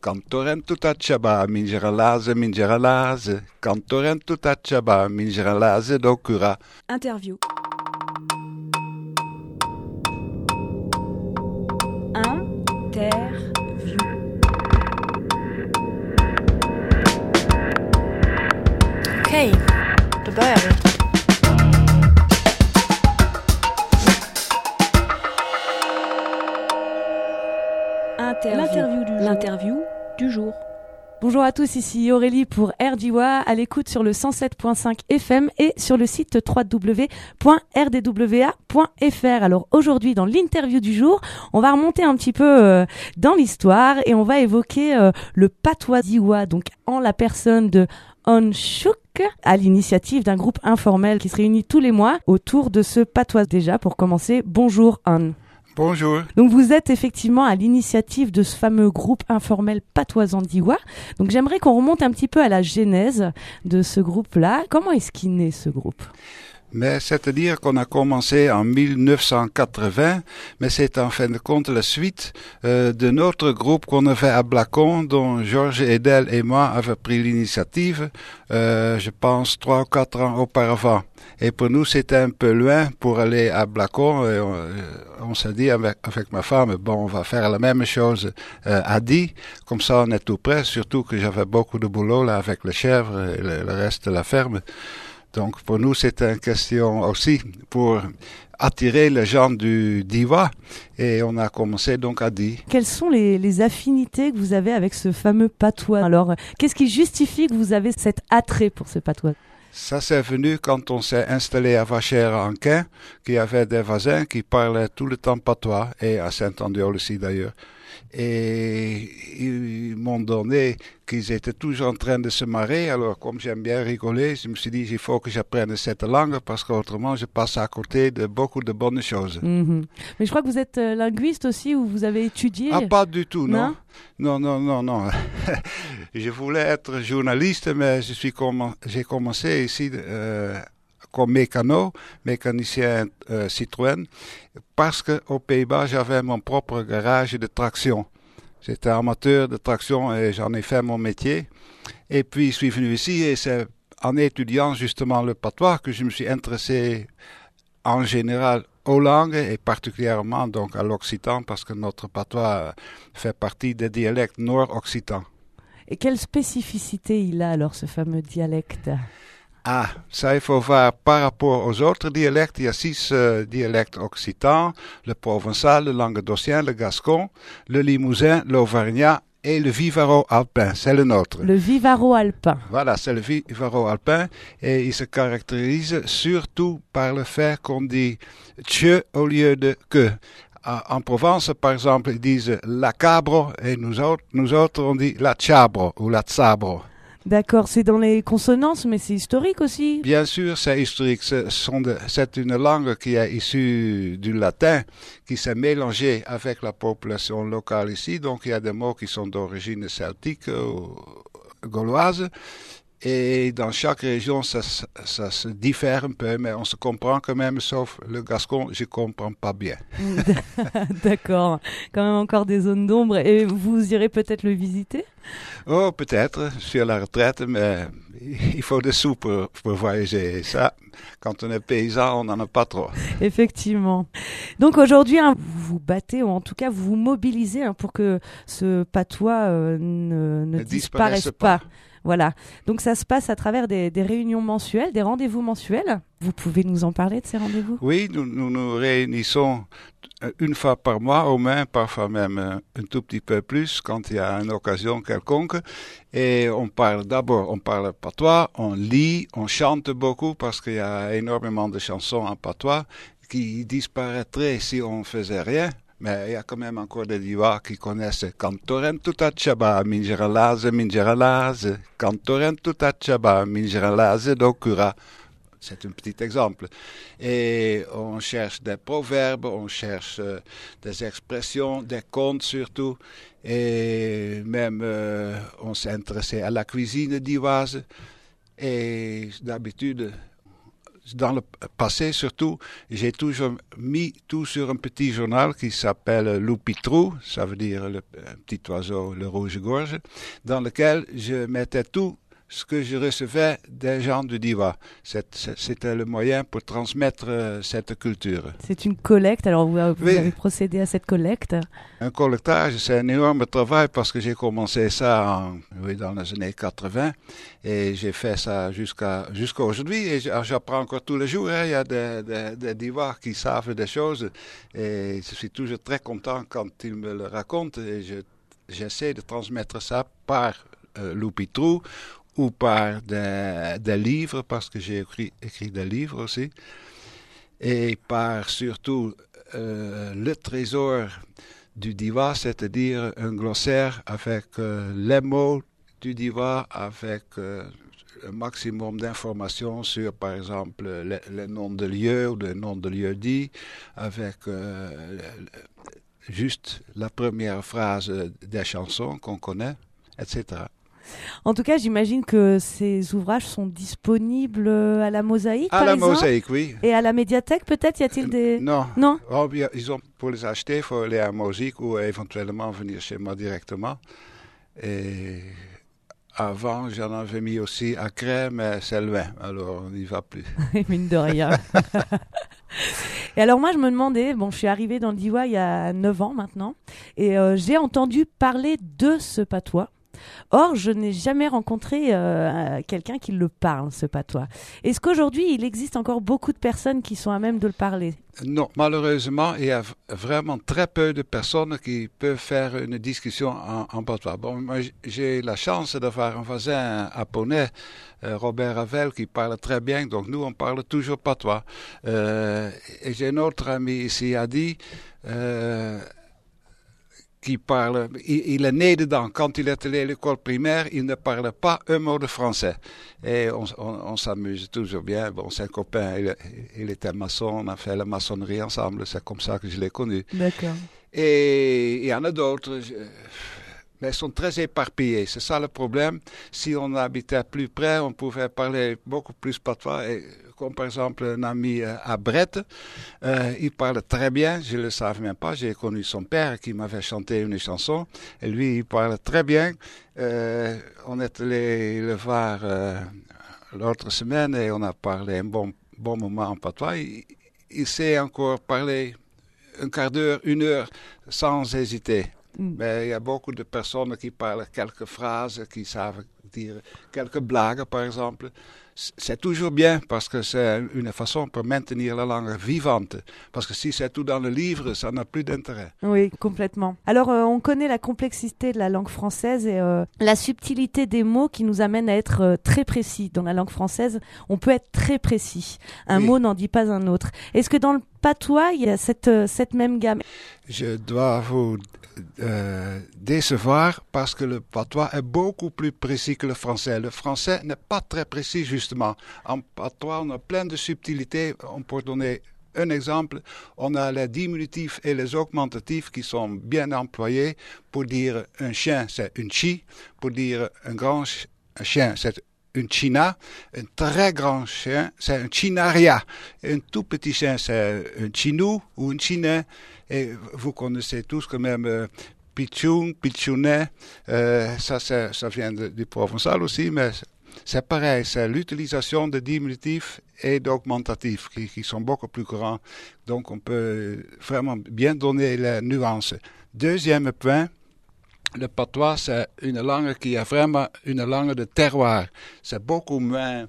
Cantoren tutacciaba, mingeralase, cantoren tutacciaba, mingeralase docura. Interview. Interview. Okej, då börjar vi. L'interview du jour. Bonjour à tous, ici Aurélie pour RDWA, à l'écoute sur le 107.5 FM et sur le site www.rdwa.fr. Alors aujourd'hui, dans l'interview du jour, on va remonter un petit peu dans l'histoire et on va évoquer le patois d'Iwa, donc en la personne de On Chouk, à l'initiative d'un groupe informel qui se réunit tous les mois autour de ce patois. Déjà, pour commencer, bonjour On. Bonjour. Donc vous êtes effectivement à l'initiative de ce fameux groupe informel patoisant d'Iwa. Donc j'aimerais qu'on remonte un petit peu à la genèse de ce groupe-là. Comment est-ce qu'il naît ce groupe ? Mais c'est-à-dire qu'on a commencé en 1980, mais c'est en fin de compte la suite de notre groupe qu'on avait à Blacon, dont Georges Edel et moi avaient pris l'initiative, je pense 3 ou 4 ans auparavant. Et pour nous, c'était un peu loin pour aller à Blacon. Et on s'est dit avec ma femme, bon, on va faire la même chose à Die. Comme ça, on est tout près, surtout que j'avais beaucoup de boulot là avec les chèvres et le reste de la ferme. Donc pour nous, c'était une question aussi pour attirer les gens d'Iwa. Et on a commencé donc à Die. Quelles sont les affinités que vous avez avec ce fameux patois ? Alors, qu'est-ce qui justifie que vous avez cet attrait pour ce patois ? Ça, c'est venu quand on s'est installé à Vachères-en-Quin, qu'il y avait des voisins qui parlaient tout le temps patois, et à Saint-Andéol aussi d'ailleurs. Et ils m'ont donné qu'ils étaient toujours en train de se marrer. Alors, comme j'aime bien rigoler, je me suis dit, il faut que j'apprenne cette langue parce qu'autrement, je passe à côté de beaucoup de bonnes choses. Mais je crois que vous êtes linguiste aussi, ou vous avez étudié. Ah, pas du tout, non. Non. Je voulais être journaliste, mais j'ai commencé ici comme mécanicien Citroën, parce qu'aux Pays-Bas, j'avais mon propre garage de traction. J'étais amateur de traction et j'en ai fait mon métier. Et puis, je suis venu ici et c'est en étudiant justement le patois que je me suis intéressé en général aux langues et particulièrement donc à l'occitan parce que notre patois fait partie des dialectes nord-occitans. Et quelle spécificité il a alors ce fameux dialecte ? Ah, ça il faut voir par rapport aux autres dialectes. Il y a 6 dialectes occitans, le provençal, le languedocien, le gascon, le limousin, l'auvergnat et le vivaro-alpin. C'est le nôtre. Le vivaro-alpin. Voilà, c'est le vivaro-alpin et il se caractérise surtout par le fait qu'on dit « tche » au lieu de « que ». En Provence, par exemple, ils disent « la cabro » et nous autres on dit « la ciabro » ou « la tsabro ». D'accord, c'est dans les consonances, mais c'est historique aussi. Bien sûr, c'est historique. C'est une langue qui est issue du latin, qui s'est mélangée avec la population locale ici. Donc, il y a des mots qui sont d'origine celtique ou gauloise. Et dans chaque région, ça se diffère un peu, mais on se comprend quand même, sauf le gascon, je ne comprends pas bien. D'accord, quand même encore des zones d'ombre. Et vous irez peut-être le visiter ? Oh, peut-être, je suis à la retraite, mais il faut des sous pour voyager. Et ça, quand on est paysan, on n'en a pas trop. Effectivement. Donc aujourd'hui, vous vous battez, ou en tout cas, vous vous mobilisez pour que ce patois ne disparaisse pas. Voilà. Donc ça se passe à travers des réunions mensuelles, des rendez-vous mensuels. Vous pouvez nous en parler de ces rendez-vous ? Oui, nous réunissons une fois par mois, au moins, parfois même un tout petit peu plus, quand il y a une occasion quelconque. Et on parle patois, on lit, on chante beaucoup, parce qu'il y a énormément de chansons en patois qui disparaîtraient si on ne faisait rien. Mais il y a quand même encore des Diois qui connaissent Cantoren tutacciaba, mingeralase, Cantoren tutacciaba, mingeralase docura. C'est un petit exemple. Et on cherche des proverbes, on cherche des expressions, des contes surtout. Et même on s'est intéressé à la cuisine dioise. Et d'habitude, dans le passé surtout, j'ai toujours mis tout sur un petit journal qui s'appelle Loupitrou, ça veut dire le petit oiseau, le rouge-gorge, dans lequel je mettais tout ce que je recevais des gens du Diois. C'était le moyen pour transmettre cette culture. C'est une collecte, alors vous Oui. avez procédé à cette collecte. Un collectage, c'est un énorme travail parce que j'ai commencé ça dans les années 80 et j'ai fait ça jusqu'à aujourd'hui et j'apprends encore tous les jours. Il y a des Diois qui savent des choses et je suis toujours très content quand ils me le racontent et j'essaie de transmettre ça par Loupitrou ou par des livres, parce que j'ai écrit des livres aussi, et par surtout le trésor du Diois, c'est-à-dire un glossaire avec les mots du Diois, avec un maximum d'informations sur, par exemple, le nom de lieu ou le nom de lieu dit, avec juste la première phrase des chansons qu'on connaît, etc. En tout cas, j'imagine que ces ouvrages sont disponibles à la Mosaïque, À par la exemple, Mosaïque, oui. et à la médiathèque, peut-être, y a-t-il des... Non. Non. Oh, pour les acheter, il faut aller à la Mosaïque ou éventuellement venir chez moi directement. Et avant, j'en avais mis aussi à Cré, mais c'est loin, alors on n'y va plus. Mine de rien. Et alors moi, je me demandais, bon, je suis arrivée dans le Diois il y a 9 ans maintenant, et j'ai entendu parler de ce patois. Or, je n'ai jamais rencontré quelqu'un qui le parle, ce patois. Est-ce qu'aujourd'hui, il existe encore beaucoup de personnes qui sont à même de le parler? Non, malheureusement, il y a vraiment très peu de personnes qui peuvent faire une discussion en patois. Bon, moi, j'ai la chance d'avoir un voisin à Poney, Robert Ravel, qui parle très bien, donc nous, on parle toujours patois. Et j'ai un autre ami ici à Die, qui parle, il est né dedans. Quand il est allé à l'école primaire, il ne parlait pas un mot de français. Et on s'amuse toujours bien. Bon, c'est un copain, il était maçon, on a fait la maçonnerie ensemble, c'est comme ça que je l'ai connu. D'accord. Et il y en a d'autres, mais ils sont très éparpillés. C'est ça le problème. Si on habitait plus près, on pouvait parler beaucoup plus patois. Et, comme par exemple un ami à Brette, il parle très bien, je ne le savais même pas, j'ai connu son père qui m'avait chanté une chanson, et lui il parle très bien. On est allé le voir l'autre semaine et on a parlé un bon moment en patois. Il sait encore parler un quart d'heure, 1 heure sans hésiter. Mais il y a beaucoup de personnes qui parlent quelques phrases, qui savent dire quelques blagues par exemple. C'est toujours bien parce que c'est une façon pour maintenir la langue vivante. Parce que si c'est tout dans le livre, ça n'a plus d'intérêt. Oui, complètement. Alors, on connaît la complexité de la langue française et la subtilité des mots qui nous amène à être très précis. Dans la langue française, on peut être très précis. Un mot n'en dit pas un autre. Est-ce que dans le patois, il y a cette même gamme? Je dois vous décevoir parce que le patois est beaucoup plus précis que le français. Le français n'est pas très précis justement. En patois, on a plein de subtilités. On peut donner un exemple. On a les diminutifs et les augmentatifs qui sont bien employés. Pour dire un chien, c'est un chi. Pour dire un grand chien, c'est un china. Un très grand chien, c'est un chinaria. Un tout petit chien, c'est un chinou ou un chinet. Et vous connaissez tous quand même Pichoun, Pichounet, ça vient du provençal aussi, mais c'est pareil, c'est l'utilisation de diminutifs et d'augmentatifs qui sont beaucoup plus grands. Donc on peut vraiment bien donner les nuances. Deuxième point, le patois, c'est une langue qui est vraiment une langue de terroir. C'est beaucoup moins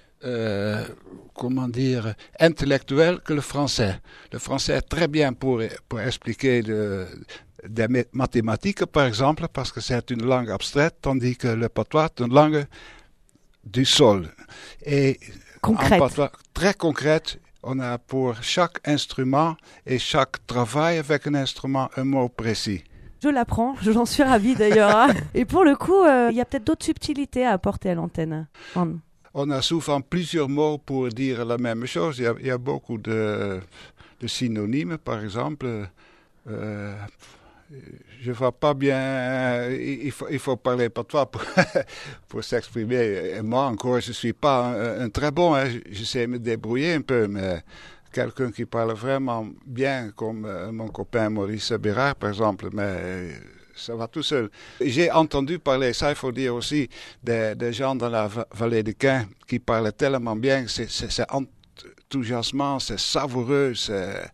intellectuel que le français. Le français est très bien pour expliquer des mathématiques, par exemple, parce que c'est une langue abstraite, tandis que le patois est une langue du sol. Et concrète. En patois, très concrète, on a pour chaque instrument et chaque travail avec un instrument un mot précis. Je l'apprends, j'en suis ravie d'ailleurs. Et pour le coup, il y a peut-être d'autres subtilités à apporter à l'antenne. On a souvent plusieurs mots pour dire la même chose. Il y a beaucoup de synonymes, par exemple. je vois pas bien. Il faut parler patois pour s'exprimer. Et moi encore, je suis pas un très bon. Hein. Je sais me débrouiller un peu, mais quelqu'un qui parle vraiment bien, comme mon copain Maurice Bérard, par exemple, mais ça va tout seul. J'ai entendu parler, ça il faut dire aussi, des gens dans la vallée de Caen qui parlent tellement bien, c'est enthousiasmant, c'est savoureux, c'est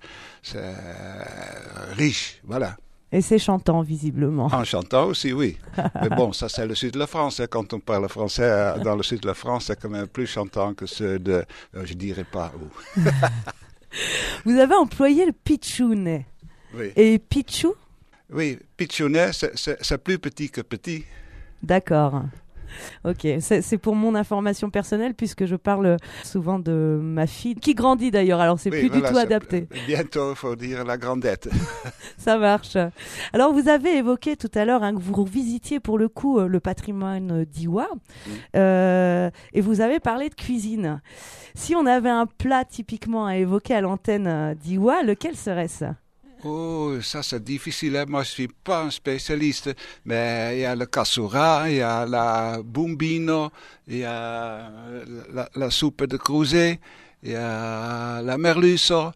riche, voilà. Et c'est chantant, visiblement. En chantant aussi, oui. Mais bon, ça c'est le sud de la France. Hein. Quand on parle français dans le sud de la France, c'est quand même plus chantant que ceux de... je dirais pas où. Vous avez employé le pitchounet. Oui. Et pitchou? Oui, pitchounet, c'est plus petit que petit. D'accord. Ok, c'est pour mon information personnelle puisque je parle souvent de ma fille qui grandit d'ailleurs, alors c'est plus du tout adapté. Bientôt, il faut dire la grandette. Ça marche. Alors vous avez évoqué tout à l'heure que vous visitiez pour le coup le patrimoine d'Iwa et vous avez parlé de cuisine. Si on avait un plat typiquement à évoquer à l'antenne d'Iwa, lequel serait-ce ? Oh, ça c'est difficile. Hein. Moi, je suis pas un spécialiste, mais il y a le cassoura, il y a la bumbino, il y a la soupe de creuset, il y a la merluzo,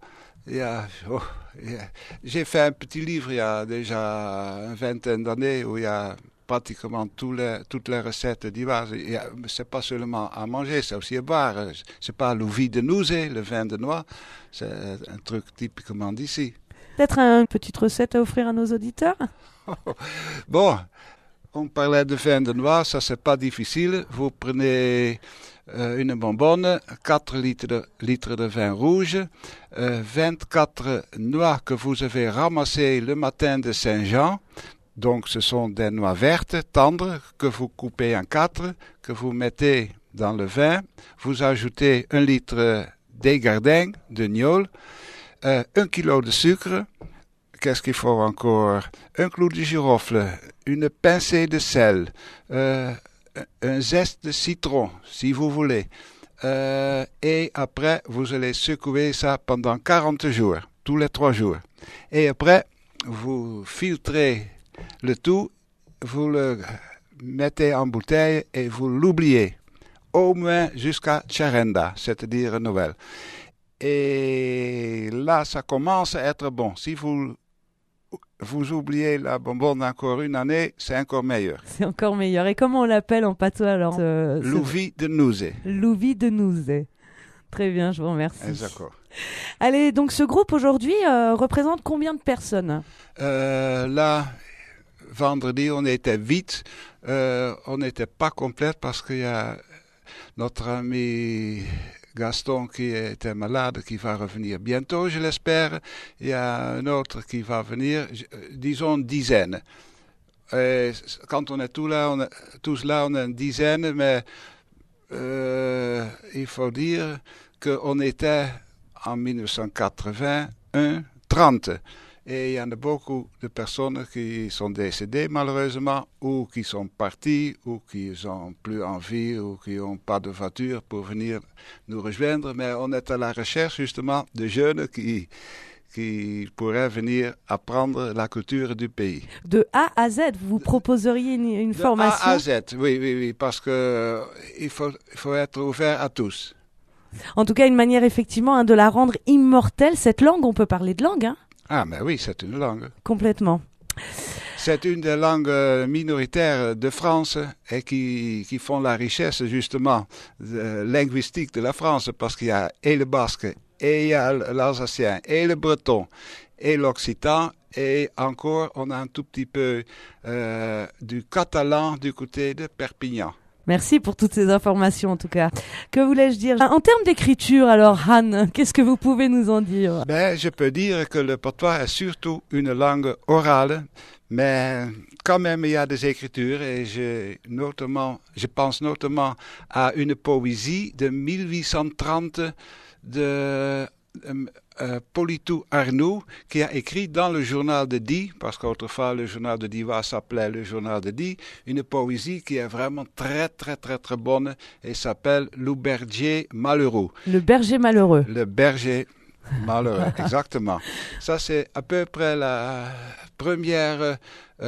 j'ai fait un petit livre il y a déjà une vingtaine d'années où il y a pratiquement toutes les recettes d'Iwa. C'est pas seulement à manger, c'est aussi à boire. C'est pas le vin de Nouzé, le vin de noix, c'est un truc typiquement d'ici. Peut-être une petite recette à offrir à nos auditeurs ? Bon, on parlait de vin de noix, ça c'est pas difficile. Vous prenez une bonbonne, 4 litres de vin rouge, 24 noix que vous avez ramassées le matin de Saint-Jean. Donc ce sont des noix vertes, tendres, que vous coupez en 4, que vous mettez dans le vin. Vous ajoutez 1 litre d'égardin, de gnôle, 1 kilo de sucre, qu'est-ce qu'il faut encore? Un clou de girofle, une pincée de sel, un zeste de citron, si vous voulez. Et après, vous allez secouer ça pendant 40 jours, tous les 3 jours. Et après, vous filtrez le tout, vous le mettez en bouteille et vous l'oubliez. Au moins jusqu'à Tcherenda, c'est-à-dire Noël. Et là, ça commence à être bon. Si vous oubliez la bonbonne encore une année, c'est encore meilleur. C'est encore meilleur. Et comment on l'appelle en patois alors Louvi de Nouzé. Louvi de Nouzé. Très bien, je vous remercie. D'accord. Allez, donc ce groupe aujourd'hui représente combien de personnes ? Là, vendredi, on était 8. On n'était pas complète parce qu'il y a notre ami Gaston qui était malade, qui va revenir bientôt, je l'espère. Il y a un autre qui va venir, disons une dizaine. Et quand on est tous là, on est une dizaine, mais il faut dire qu'on était en 1981 30. Et il y en a beaucoup de personnes qui sont décédées malheureusement, ou qui sont parties, ou qui n'ont plus envie, ou qui n'ont pas de voiture pour venir nous rejoindre. Mais on est à la recherche justement de jeunes qui pourraient venir apprendre la culture du pays. De A à Z, vous proposeriez une formation ? De A à Z, oui, parce que il faut être ouvert à tous. En tout cas, une manière effectivement de la rendre immortelle, cette langue, on peut parler de langue, hein ? Ah, mais oui, c'est une langue. Complètement. C'est une des langues minoritaires de France et qui font la richesse, justement, linguistique de la France, parce qu'il y a et le basque, et il y a l'alsacien, et le breton, et l'occitan, et encore, on a un tout petit peu du catalan du côté de Perpignan. Merci pour toutes ces informations en tout cas. Que voulais-je dire ? En termes d'écriture, alors Han, qu'est-ce que vous pouvez nous en dire ? Je peux dire que le patois est surtout une langue orale, mais quand même il y a des écritures et je pense notamment à une poésie de 1830 de Politou Arnoux qui a écrit dans le journal de Die, parce qu'autrefois le journal de d'Iwa s'appelait le journal de Die, une poésie qui est vraiment très très très très bonne et s'appelle Le berger malheureux. Le berger malheureux. Le berger Malheureux, exactement. Ça, c'est à peu près la première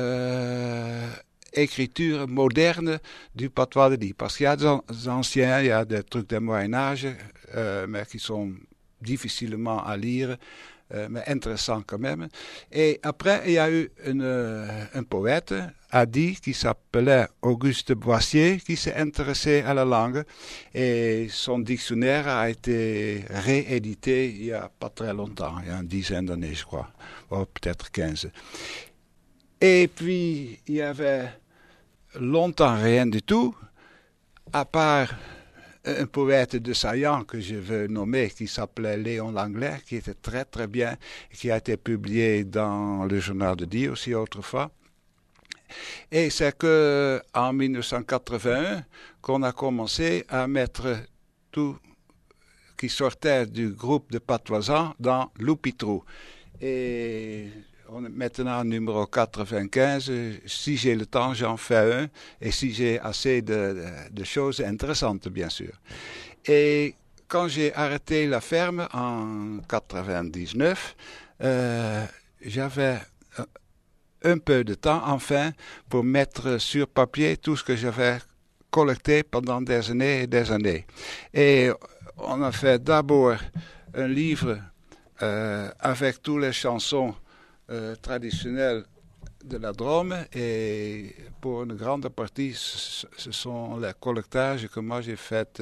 écriture moderne du patois de Die. Parce qu'il y a des anciens, il y a des trucs du Moyen-Âge, mais qui sont difficilement à lire, mais intéressants quand même. Et après, il y a eu un poète à Die qui s'appelait Auguste Boissier, qui s'est intéressé à la langue. Et son dictionnaire a été réédité il n'y a pas très longtemps, il y a une dizaine d'années, je crois, ou peut-être 15. Et puis, il y avait longtemps rien du tout, à part un poète de Saillant que je veux nommer, qui s'appelait Léon Langlais, qui était très très bien, et qui a été publié dans le journal de Die aussi autrefois. Et c'est qu'en 1981 qu'on a commencé à mettre tout qui sortait du groupe de patoisans dans Loupitrou. Et on est maintenant numéro 95. Si j'ai le temps, j'en fais un. Et si j'ai assez de choses intéressantes, bien sûr. Et quand j'ai arrêté la ferme en 99, j'avais un peu de temps, enfin, pour mettre sur papier tout ce que j'avais collecté pendant des années et des années. Et on a fait d'abord un livre avec toutes les chansons traditionnelles de la Drôme, et pour une grande partie, ce sont les collectages que moi j'ai fait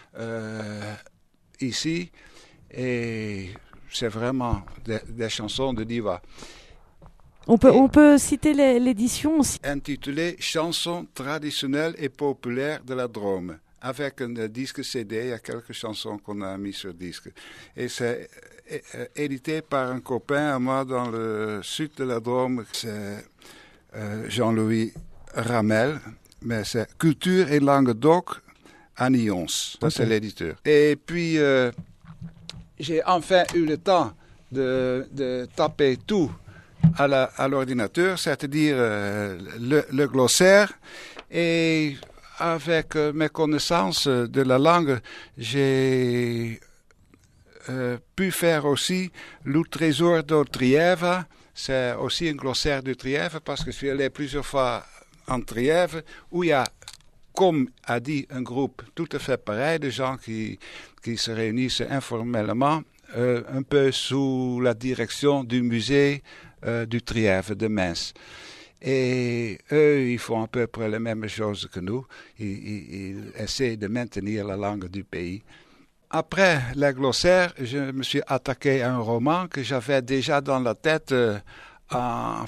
ici, et c'est vraiment des chansons de diva. On peut citer l'édition aussi. Intitulée Chansons traditionnelles et populaires de la Drôme. Avec un disque CD, il y a quelques chansons qu'on a mis sur disque. Et c'est édité par un copain à moi dans le sud de la Drôme. C'est Jean-Louis Ramel. Mais c'est Culture et Languedoc à Nyons. Ça, c'est l'éditeur. Et puis, j'ai enfin eu le temps de taper tout à l'ordinateur, c'est-à-dire le glossaire, et avec mes connaissances de la langue, j'ai pu faire aussi le trésor de Trièves. C'est aussi un glossaire de Trièves, parce que je suis allé plusieurs fois en Trièves, où il y a, comme a dit un groupe tout à fait pareil, de gens qui se réunissent informellement, un peu sous la direction du musée du Trièves de Metz. Et eux, ils font à peu près les mêmes choses que nous. Ils essaient de maintenir la langue du pays. Après les glossaires, je me suis attaqué à un roman que j'avais déjà dans la tête en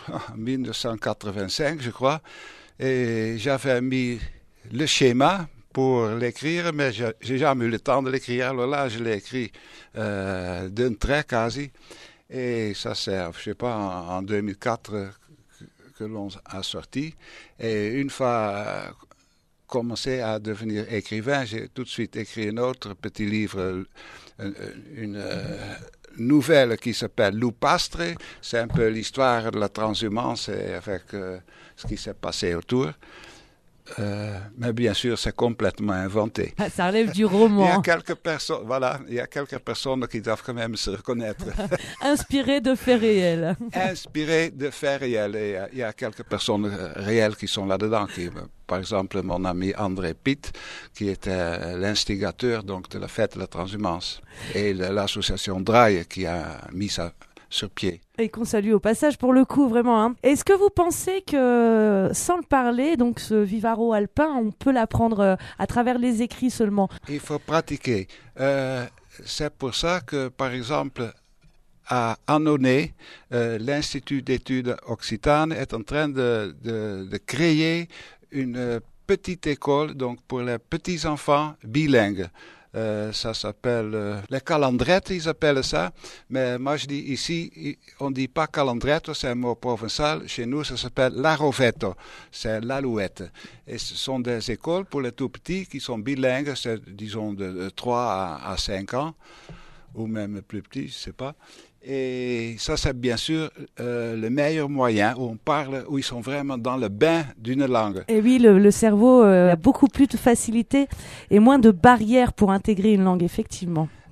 1985, je crois. Et j'avais mis le schéma pour l'écrire, mais je n'ai jamais eu le temps de l'écrire. Alors là, je l'ai écrit d'un trait quasi. Et ça, c'est, je ne sais pas, en 2004 que l'on a sorti. Et une fois commencé à devenir écrivain, j'ai tout de suite écrit un autre petit livre, une nouvelle qui s'appelle Loupastre. C'est un peu l'histoire de la transhumance et avec ce qui s'est passé autour. Mais bien sûr, c'est complètement inventé. Ça relève du roman. Il y a quelques personnes qui doivent quand même se reconnaître. Inspiré de faits réels. Inspiré de faits réels. Et il y a quelques personnes réelles qui sont là-dedans. Par exemple, mon ami André Pitt, qui était l'instigateur donc, de la fête de la transhumance. Et l'association Draille qui a mis ça sur pied. Et qu'on salue au passage pour le coup, vraiment. Hein. Est-ce que vous pensez que, sans le parler, donc ce vivaro alpin, on peut l'apprendre à travers les écrits seulement? Il faut pratiquer. C'est pour ça que, par exemple, à Annonay, l'Institut d'études occitanes est en train de créer une petite école donc pour les petits-enfants bilingues. Ça s'appelle les calandrettes, ils appellent ça. Mais moi, je dis ici, on ne dit pas calandretto, c'est un mot provençal. Chez nous, ça s'appelle l'arovetto, c'est l'alouette. Et ce sont des écoles pour les tout-petits qui sont bilingues, c'est disons de 3 à 5 ans, ou même plus petits, je ne sais pas. Et ça, c'est bien sûr le meilleur moyen où ils sont vraiment dans le bain d'une langue. Et oui, le cerveau a beaucoup plus de facilité et moins de barrières pour intégrer une langue, effectivement.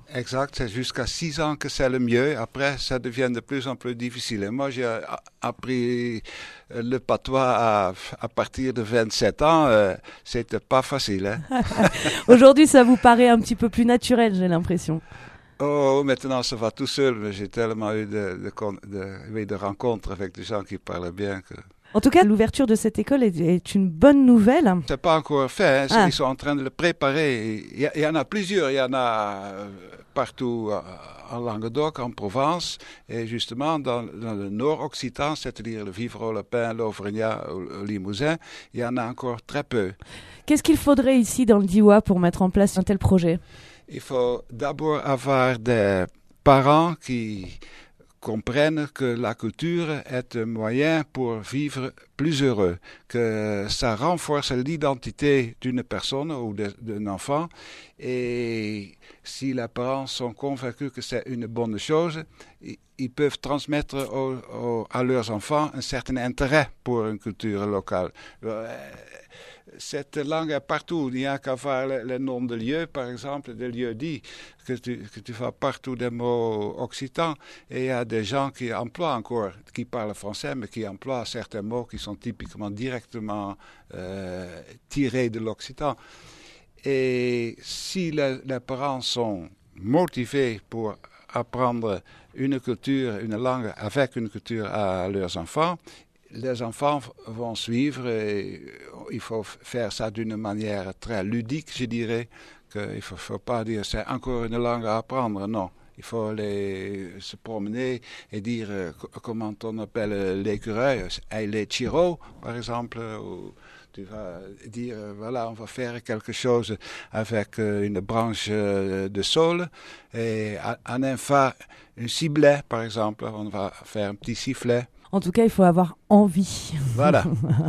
Exact, c'est jusqu'à 6 ans que c'est le mieux. Après, ça devient de plus en plus difficile. Et moi, j'ai appris le patois à partir de 27 ans. C'était pas facile. Hein? Aujourd'hui, ça vous paraît un petit peu plus naturel, j'ai l'impression. Oh, maintenant, ça va tout seul. Mais j'ai tellement eu de rencontres avec des gens qui parlaient bien que... En tout cas, l'ouverture de cette école est une bonne nouvelle. C'est pas encore fait. Hein. Ils sont en train de le préparer. Il y en a plusieurs. Il y en a partout en Languedoc, en Provence, et justement dans le nord-occitan, c'est-à-dire le Vivarais-le-Pin, l'Auvergnat, le Limousin, il y en a encore très peu. Qu'est-ce qu'il faudrait ici dans le Diois pour mettre en place un tel projet? Il faut d'abord avoir des parents qui comprennent que la culture est un moyen pour vivre plus heureux, que ça renforce l'identité d'une personne ou d'un enfant, et si les parents sont convaincus que c'est une bonne chose, ils peuvent transmettre à leurs enfants un certain intérêt pour une culture locale. Cette langue est partout. Il n'y a qu'à voir le nom de lieux, par exemple, de lieux dits, que tu vois partout des mots occitans. Et il y a des gens qui emploient encore, qui parlent français, mais qui emploient certains mots qui sont typiquement directement tirés de l'occitan. Et si les parents sont motivés pour apprendre une culture, une langue avec une culture à leurs enfants, les enfants vont suivre et il faut faire ça d'une manière très ludique, je dirais. Il ne faut pas dire c'est encore une langue à apprendre, non. Il faut se promener et dire comment on appelle l'écureuil, les chiro, par exemple, ou tu vas dire, voilà, on va faire quelque chose avec une branche de saule et en un ciblé, par exemple, on va faire un petit sifflet. En tout cas, il faut avoir envie. Voilà.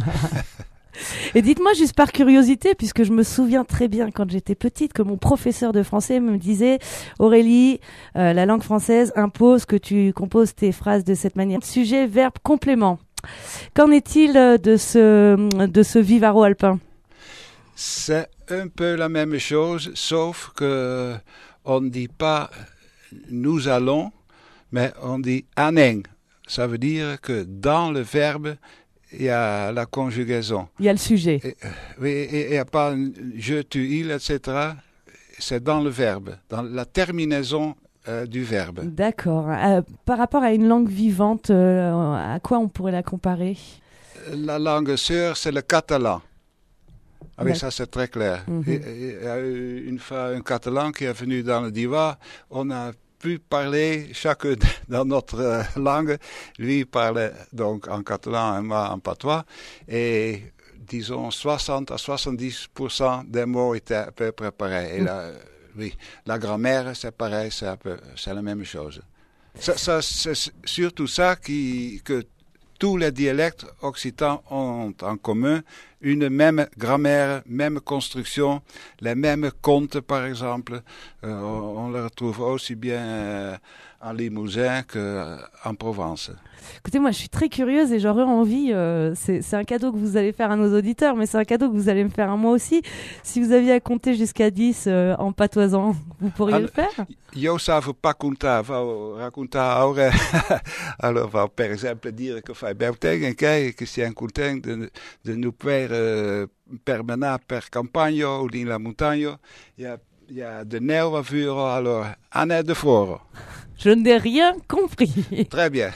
Et dites-moi juste par curiosité, puisque je me souviens très bien quand j'étais petite que mon professeur de français me disait « Aurélie, la langue française impose que tu composes tes phrases de cette manière. Sujet, verbe, complément. » Qu'en est-il de ce Vivaro-alpin? C'est un peu la même chose, sauf que on ne dit pas « nous allons », mais on dit « anen ». Ça veut dire que dans le verbe, il y a la conjugaison. Il y a le sujet. Oui, il n'y a pas je, tu, il, etc. C'est dans le verbe, dans la terminaison du verbe. D'accord. Par rapport à une langue vivante, à quoi on pourrait la comparer? La langue sœur, c'est le catalan. Ah oui, ça c'est très clair. Mm-hmm. Il y a eu une fois un catalan qui est venu dans le Diois. On a pu parler chacun dans notre langue. Lui parlait donc en catalan et moi en patois. Et disons 60 à 70% des mots étaient à peu près pareils. Et la grammaire, c'est pareil, c'est la même chose. C'est surtout ça que tous les dialectes occitans ont en commun, une même grammaire, même construction, les mêmes contes par exemple. On les retrouve aussi bien en Limousin qu'en Provence. Écoutez, moi je suis très curieuse et j'aurais envie, c'est un cadeau que vous allez faire à nos auditeurs, mais c'est un cadeau que vous allez me faire à moi aussi. Si vous aviez à compter jusqu'à 10 en patoisant, vous pourriez le faire? Eu savais pas contar, vou racontar agora. Alors, vou, par exemple, dire que vai bem tegen que se é content de nous faire permanent per campagne ou in la montagne. Il y a de neve vuren, alors année de fort. Je n'ai rien compris. Très bien.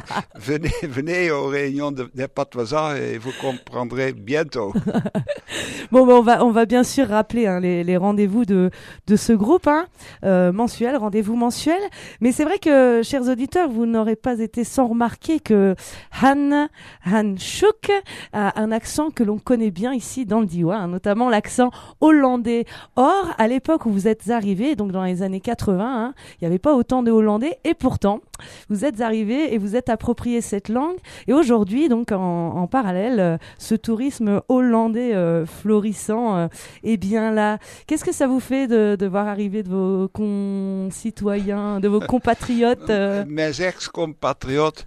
venez aux réunions des patoisans et vous comprendrez bientôt. Bon, ben on va bien sûr rappeler les rendez-vous de ce groupe mensuel, rendez-vous mensuel. Mais c'est vrai que, chers auditeurs, vous n'aurez pas été sans remarquer que Han Sjoek a un accent que l'on connaît bien ici dans le Diois, notamment l'accent hollandais. Or, à l'époque où vous êtes arrivés, donc dans les années 80, il n'y avait pas autant de Hollandais. Et pourtant, vous êtes arrivés et vous êtes approprié cette langue. Et aujourd'hui, donc en parallèle, ce tourisme hollandais florissant est bien là. Qu'est-ce que ça vous fait de voir arriver de vos concitoyens, de vos compatriotes Mes ex-compatriotes,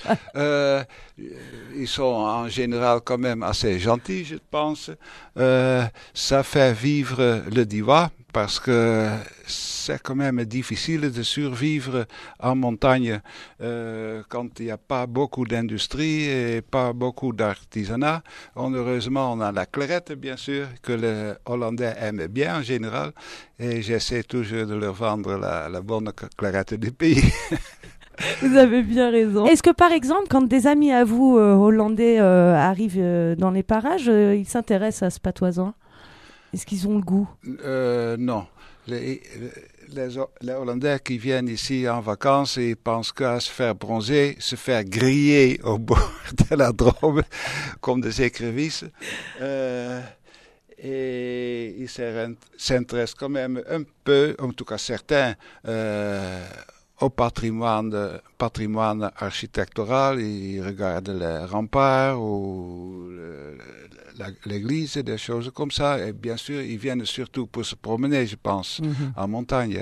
ils sont en général quand même assez gentils, je pense. Ça fait vivre le Diois. parce que c'est quand même difficile de survivre en montagne quand il n'y a pas beaucoup d'industrie et pas beaucoup d'artisanat. Heureusement, on a la clarette, bien sûr, que les Hollandais aiment bien en général. Et j'essaie toujours de leur vendre la bonne clarette du pays. Vous avez bien raison. Est-ce que par exemple, quand des amis à vous hollandais arrivent dans les parages, ils s'intéressent à ce patois? Est-ce qu'ils ont le goût? Non. Les Hollandais qui viennent ici en vacances, ils pensent qu'à se faire bronzer, se faire griller au bord de la Drôme, comme des écrevisses. Et ils s'intéressent quand même un peu, en tout cas certains, au patrimoine architectural. Ils regardent les remparts ou l'église, des choses comme ça. Et bien sûr, ils viennent surtout pour se promener, je pense, en montagne.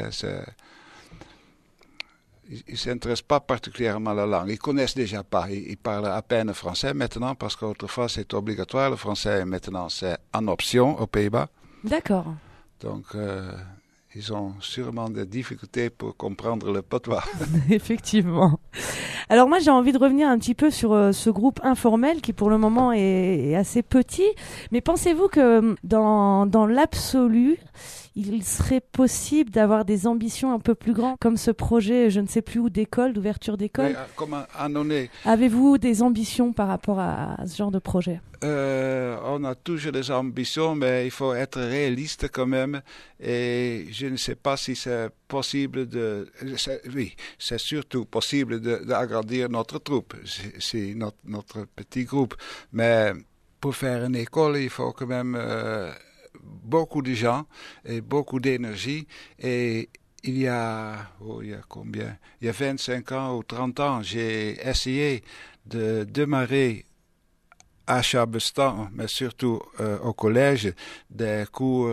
Ils ne s'intéressent pas particulièrement à la langue. Ils connaissent déjà pas. Ils parlent à peine français maintenant, parce qu'autrefois c'est obligatoire. Le français, maintenant, c'est en option aux Pays-Bas. D'accord. Donc, ils ont sûrement des difficultés pour comprendre le patois. Effectivement. Alors moi, j'ai envie de revenir un petit peu sur ce groupe informel qui, pour le moment, est assez petit. Mais pensez-vous que dans l'absolu, il serait possible d'avoir des ambitions un peu plus grandes, comme ce projet, je ne sais plus où, d'ouverture d'école? Oui, comme annonné. Avez-vous des ambitions par rapport à ce genre de projet? On a toujours des ambitions, mais il faut être réaliste quand même. Et je ne sais pas si c'est possible oui, c'est surtout possible d'agrandir notre troupe. C'est notre petit groupe. Mais pour faire une école, il faut quand même beaucoup de gens et beaucoup d'énergie. Et il y a combien? Il y a 25 ans ou 30 ans, j'ai essayé de démarrer à Chabestan, mais surtout au collège, des cours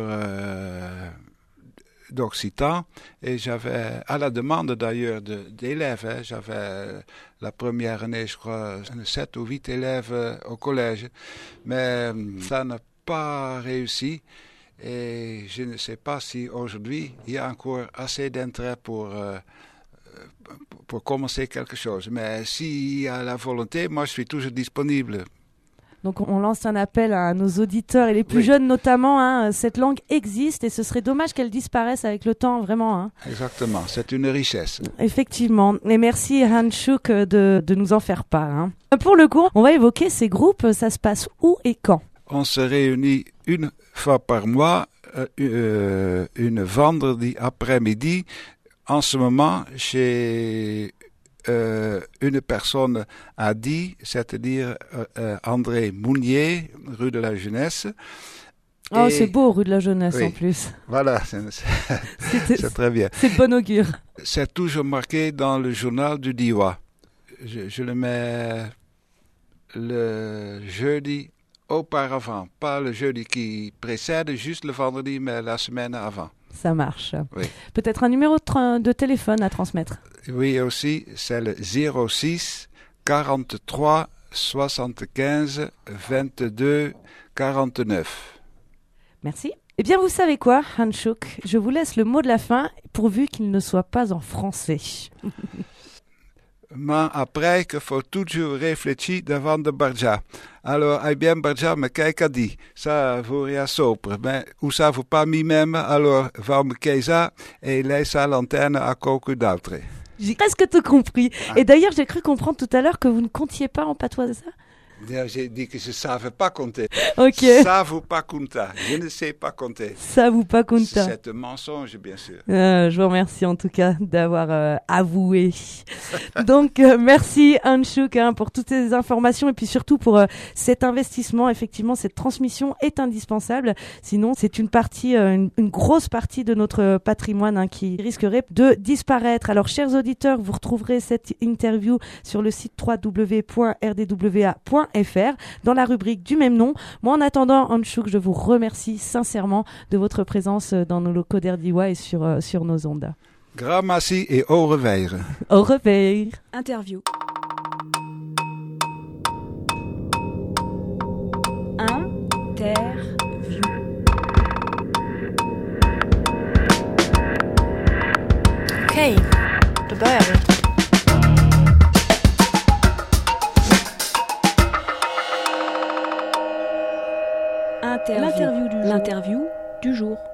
d'occitan. Et j'avais, à la demande d'ailleurs d'élèves, j'avais la première année, je crois, 7 ou 8 élèves au collège. Mais ça n'a pas réussi. Et je ne sais pas si aujourd'hui il y a encore assez d'intérêt pour commencer quelque chose. Mais s'il y a la volonté, moi je suis toujours disponible. Donc on lance un appel à nos auditeurs et les plus jeunes notamment. Cette langue existe et ce serait dommage qu'elle disparaisse avec le temps, vraiment. Exactement, c'est une richesse. Effectivement. Et merci Hanchouk de nous en faire part. Pour le coup, on va évoquer ces groupes. Ça se passe où et quand? On se réunit une fois par mois, une vendredi après-midi. En ce moment, chez une personne a dit, c'est-à-dire André Mounier, rue de la Jeunesse. Oh, c'est beau, rue de la Jeunesse, en plus. Voilà, c'est très bien. C'est de bon augure. C'est toujours marqué dans le journal du Diois. Je le mets le jeudi auparavant, pas le jeudi qui précède, juste le vendredi, mais la semaine avant. Ça marche. Oui. Peut-être un numéro de téléphone à transmettre. Oui, aussi, c'est le 06 43 75 22 49. Merci. Eh bien, vous savez quoi, Hanchouk? Je vous laisse le mot de la fin, pourvu qu'il ne soit pas en français. Mais après, qu'il faut toujours réfléchir devant de Barja. Alors, bien Barja me kijken die. Ça vous rien sopre. Mais où ça vous pas mi-même, alors va me kijken et laisse la lanterne à cocu d'autre. J'ai presque tout compris. Ah. Et d'ailleurs, j'ai cru comprendre tout à l'heure que vous ne comptiez pas en patois, c'est ça? J'ai dit que je ne savais pas compter. Ok. Savu pas compter. Je ne sais pas compter. Savu pas compter. C'est un mensonge, bien sûr. Je vous remercie en tout cas d'avoir avoué. Donc, merci Hanchouk pour toutes ces informations et puis surtout pour cet investissement. Effectivement, cette transmission est indispensable. Sinon, c'est une partie, une grosse partie de notre patrimoine qui risquerait de disparaître. Alors, chers auditeurs, vous retrouverez cette interview sur le site www.rdwa.fr dans la rubrique du même nom. Moi, en attendant, Hanchouk, je vous remercie sincèrement de votre présence dans nos locaux d'RDWA et sur nos ondes. Grand merci et au revoir. Au revoir. Interview. Interview. då börjar vi. L'interview du jour.